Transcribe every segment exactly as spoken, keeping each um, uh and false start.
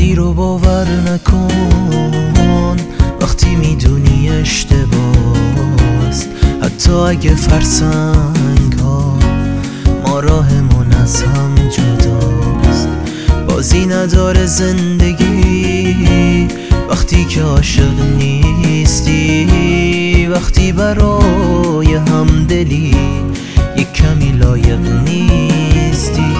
کاری رو باور نکن وقتی میدونی اشتباست. حتی اگه فرسنگ ها ما راهمون از هم جداست. بازی نداره زندگی وقتی که عاشق نیستی، وقتی برای همدلی یک کمی لایق نیستی.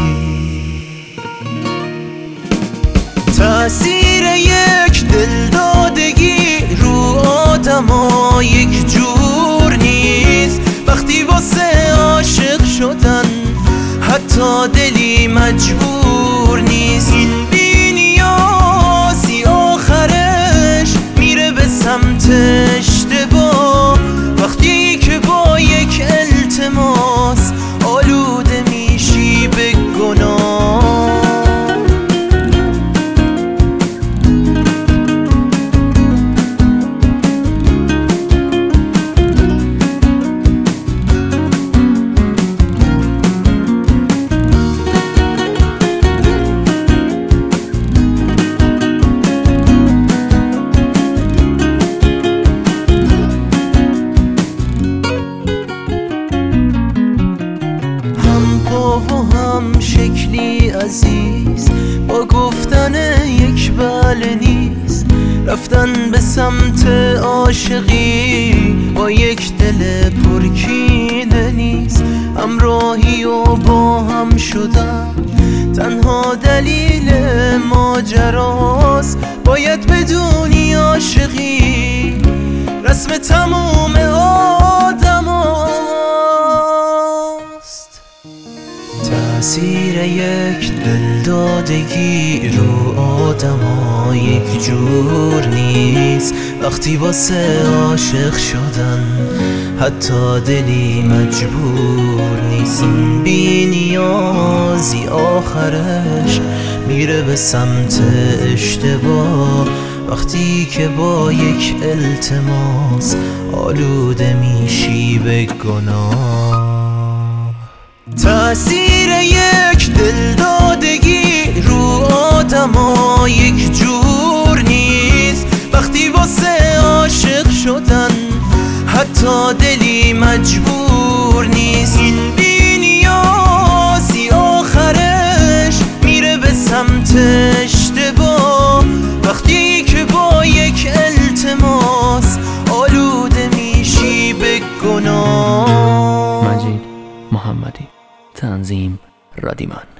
تأثیر یک دلدادگی رو آدما یک جور نیست. وقتی واسه عاشق شدن حتی دلی مجبور نیست. این بی نیازی آخرش میره به سمت اشتباه. وقتی که با یک التماس آلوده میشی به گناه. و هم شکلی عزیز با گفتن یک بله نیست. رفتن به سمت عاشقی با یک دل پرکینه نیست. همراهی و با هم شدن تنها دلیل ماجراست. باید بدونی عاشقی رسم تموم آدم هاست. تأثیر یک دلدادگی رو آدما یک جور نیست. وقتی واسه عاشق شدن حتی دلی مجبور نیست. این بی نیازی آخرش میره به سمت اشتباه. وقتی که با یک التماس آلوده میشی به گناه. تأثیر یک دلدادگی رو آدما یک جور نیست. وقتی واسه عاشق شدن حتی دلی مجبور نیست. این بی نیازی آخرش میره به سمت اشتباه. وقتی که با یک التماس آلوده میشی به گناه. مجید محمدی، تنظیم رادیمان.